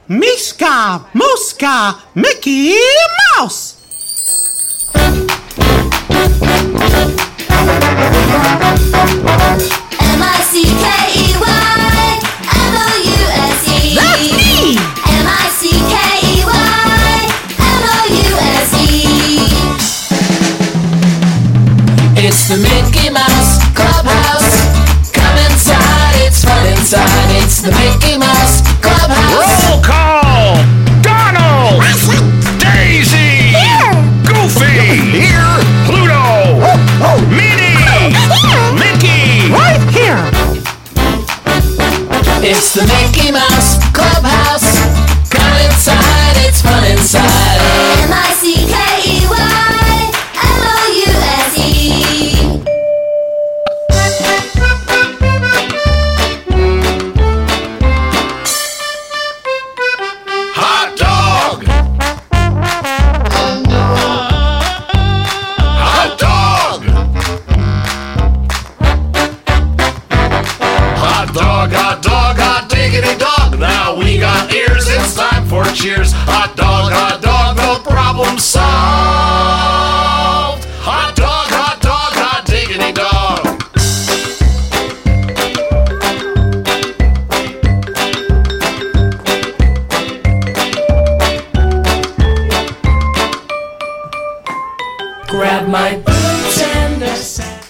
Mishka, Muska, Mickey Mouse. M-I-C-K-E-Y M-O-U-S-E. That's me. M-I-C-K-E-Y M-O-U-S-E. It's the Mickey Mouse Clubhouse. Come inside, it's fun inside. It's the Mickey Mouse Clubhouse. Roll call! Donald! Daisy! Here! Goofy! Here. Pluto! Minnie! Mickey! Right here. It's the Mickey Mouse Clubhouse. Come inside, it's fun inside. M-I-C-K-E-Y M-O-U-S-E. Hot dog! Hot dog! Hot dog, hot dog, hot diggity dog. Now we got ears, it's time for cheers. Hot dog, no problem solved. Hot dog, hot diggity dog. Grab my boots and a sack.